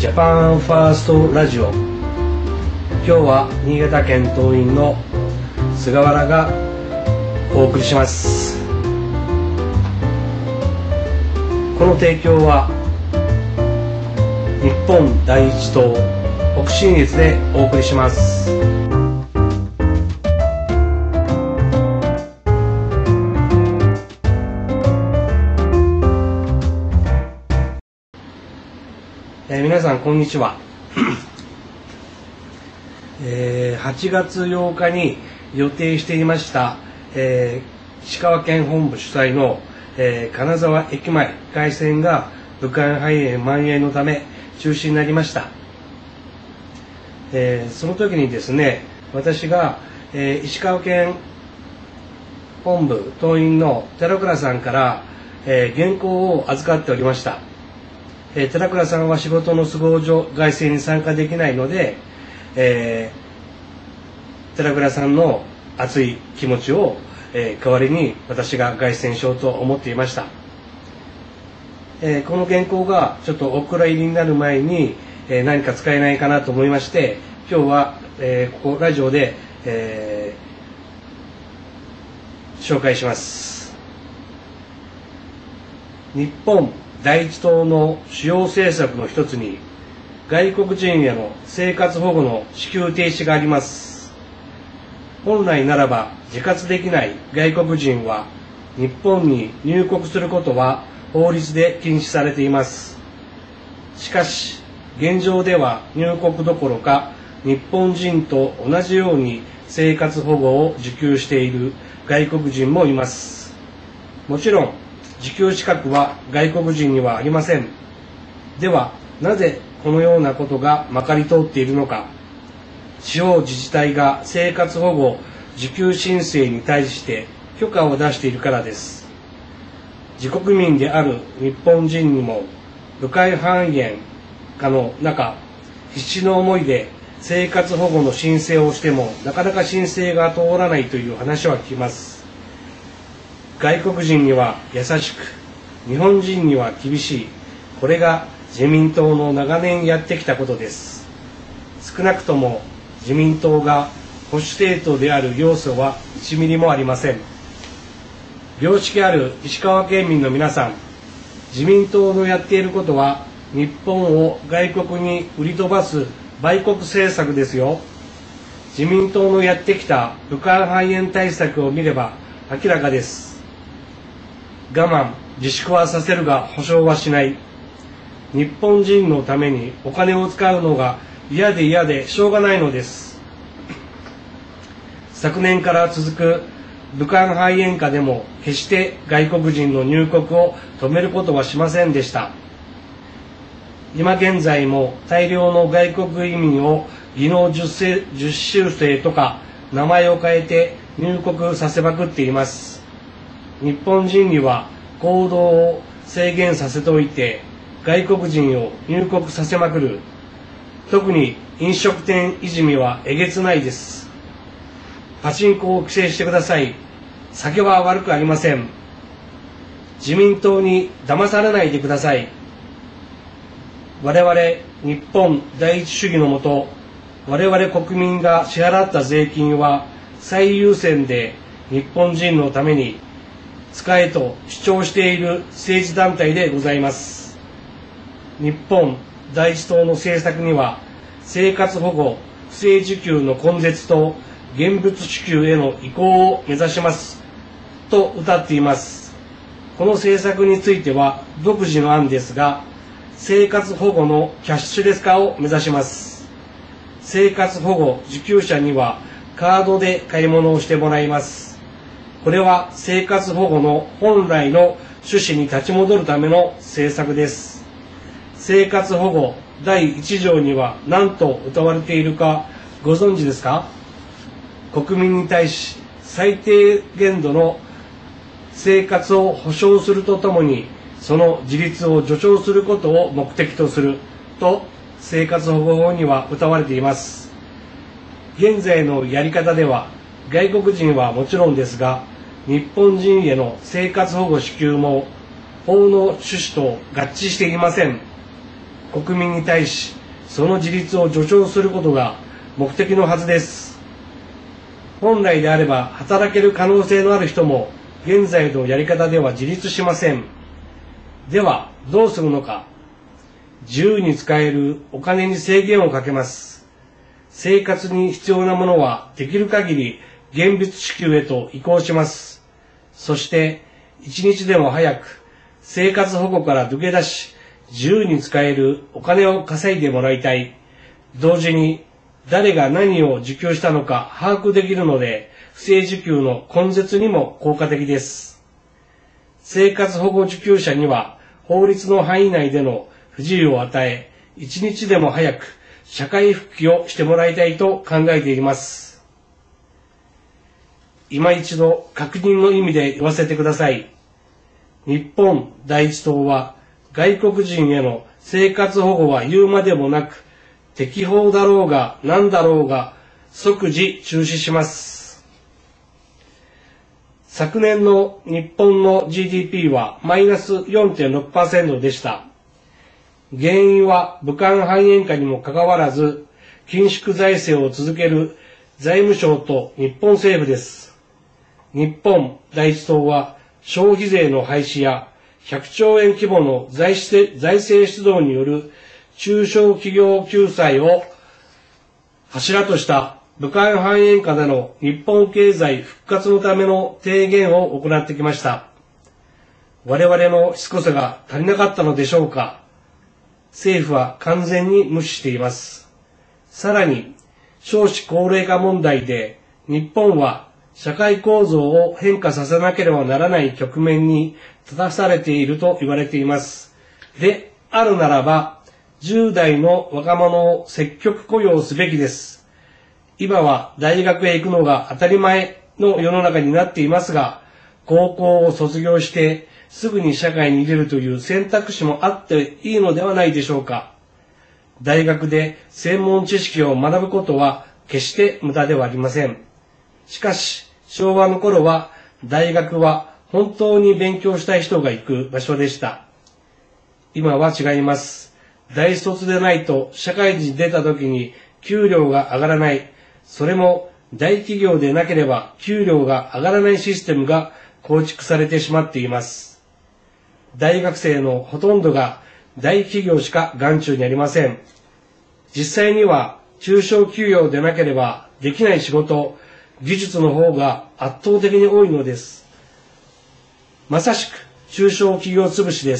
ジャパンファーストラジオ。今日は新潟県党員の菅原がお送りします。この提供は日本第一党北信越でお送りします。皆さんこんにちは。8月8日に予定していました、石川県本部主催の、金沢駅前凱旋が武漢肺炎蔓延のため中止になりました。その時にですね、私が、石川県本部党員の寺倉さんから、原稿を預かっておりました。寺倉さんは仕事の都合上凱旋に参加できないので、寺倉さんの熱い気持ちを、代わりに私が凱旋しようと思っていました。この原稿がちょっとお蔵入りになる前に、何か使えないかなと思いまして、今日は、ここラジオで、紹介します。日本第一党の主要政策の一つに、外国人への生活保護の支給停止があります。本来ならば自活できない外国人は日本に入国することは法律で禁止されています。しかし現状では入国どころか日本人と同じように生活保護を受給している外国人もいます。もちろん受給資格は外国人にはありません。ではなぜこのようなことがまかり通っているのか。地方自治体が生活保護受給申請に対して許可を出しているからです。自国民である日本人にも武漢肺炎下の中、必死の思いで生活保護の申請をしてもなかなか申請が通らないという話は聞きます。外国人には優しく、日本人には厳しい。これが自民党の長年やってきたことです。少なくとも自民党が保守政党である要素は1ミリもありません。良識ある石川県民の皆さん、自民党のやっていることは日本を外国に売り飛ばす売国政策ですよ。自民党のやってきた武漢肺炎対策を見れば明らかです。我慢、自粛はさせるが保証はしない。日本人のためにお金を使うのが嫌で嫌でしょうがないのです。昨年から続く武漢肺炎下でも決して外国人の入国を止めることはしませんでした。今現在も大量の外国移民を技能実習生とか名前を変えて入国させまくっています。日本人には行動を制限させておいて外国人を入国させまくる。特に飲食店いじめはえげつないです。パチンコを規制してください。酒は悪くありません。自民党に騙されないでください。我々日本第一主義のもと、我々国民が支払った税金は最優先で日本人のために使えと主張している政治団体でございます。日本第一党の政策には生活保護不正受給の根絶と現物支給への移行を目指しますと謳っています。この政策については独自の案ですが、生活保護のキャッシュレス化を目指します。生活保護受給者にはカードで買い物をしてもらいます。これは生活保護の本来の趣旨に立ち戻るための政策です。生活保護第1条には何と謳われているかご存知ですか？国民に対し最低限度の生活を保障するとともにその自立を助長することを目的とすると生活保護法には謳われています。現在のやり方では外国人はもちろんですが、日本人への生活保護支給も法の趣旨と合致していません。 国民に対しその自立を助長することが目的のはずです。本来であれば働ける可能性のある人も現在のやり方では自立しません。ではどうするのか。自由に使えるお金に制限をかけます。生活に必要なものはできる限り現物支給へと移行します。そして一日でも早く生活保護から抜け出し、自由に使えるお金を稼いでもらいたい。同時に誰が何を受給したのか把握できるので、不正受給の根絶にも効果的です。生活保護受給者には法律の範囲内での不自由を与え、一日でも早く社会復帰をしてもらいたいと考えています。今一度確認の意味で言わせてください。日本第一党は外国人への生活保護は言うまでもなく、適法だろうが何だろうが即時中止します。昨年の日本の GDP はマイナス 4.6% でした。原因は武漢肺炎下にもかかわらず、緊縮財政を続ける財務省と日本政府です。日本第一党は消費税の廃止や100兆円規模の財政出動による中小企業救済を柱とした武漢肺炎下での日本経済復活のための提言を行ってきました。我々のしつこさが足りなかったのでしょうか。政府は完全に無視しています。さらに、少子高齢化問題で日本は社会構造を変化させなければならない局面に立たされていると言われています。であるならば、10代の若者を積極雇用すべきです。今は大学へ行くのが当たり前の世の中になっていますが、高校を卒業してすぐに社会に出るという選択肢もあっていいのではないでしょうか。大学で専門知識を学ぶことは決して無駄ではありません。しかし、昭和の頃は大学は本当に勉強したい人が行く場所でした。今は違います。大卒でないと社会に出た時に給料が上がらない。それも大企業でなければ給料が上がらないシステムが構築されてしまっています。大学生のほとんどが大企業しか眼中にありません。実際には中小企業でなければできない仕事、技術の方が圧倒的に多いのです。まさしく中小企業潰しです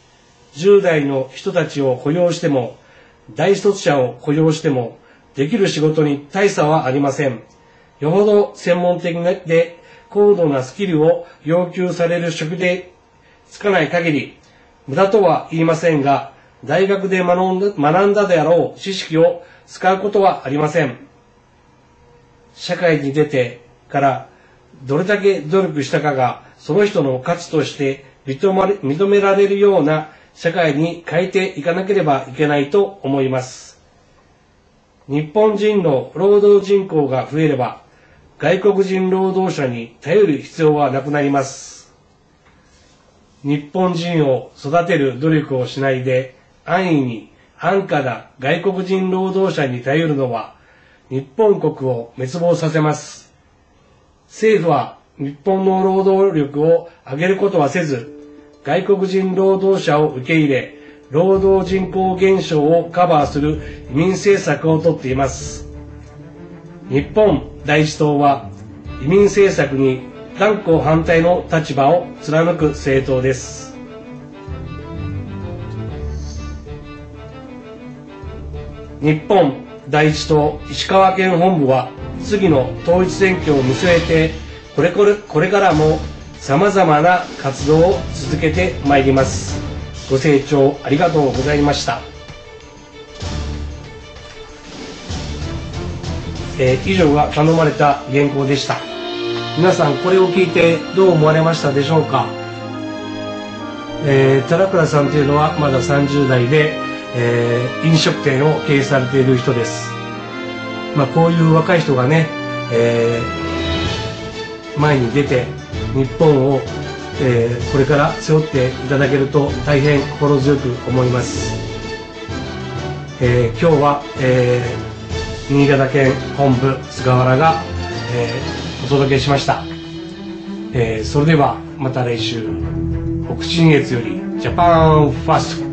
。10代の人たちを雇用しても、大卒者を雇用しても、できる仕事に大差はありません。よほど専門的で高度なスキルを要求される職でつかない限り、無駄とは言いませんが、大学で学んだであろう知識を使うことはありません。社会に出てからどれだけ努力したかがその人の価値として認められるような社会に変えていかなければいけないと思います。日本人の労働人口が増えれば外国人労働者に頼る必要はなくなります。日本人を育てる努力をしないで安易に安価な外国人労働者に頼るのは日本国を滅亡させます。政府は日本の労働力を上げることはせず、外国人労働者を受け入れ、労働人口減少をカバーする移民政策をとっています。日本第一党は移民政策に断固反対の立場を貫く政党です。日本第一党石川県本部は次の統一選挙を見据えてこれからもさまざまな活動を続けてまいります。ご清聴ありがとうございました。以上が頼まれた原稿でした。皆さんこれを聞いてどう思われましたでしょうか。寺倉さんというのはまだ30代で、飲食店を経営されている人です。こういう若い人がね、前に出て日本を、これから背負っていただけると大変心強く思います。 今日は、新潟県本部菅原が、お届けしました。それではまた来週北信越よりジャパンファースト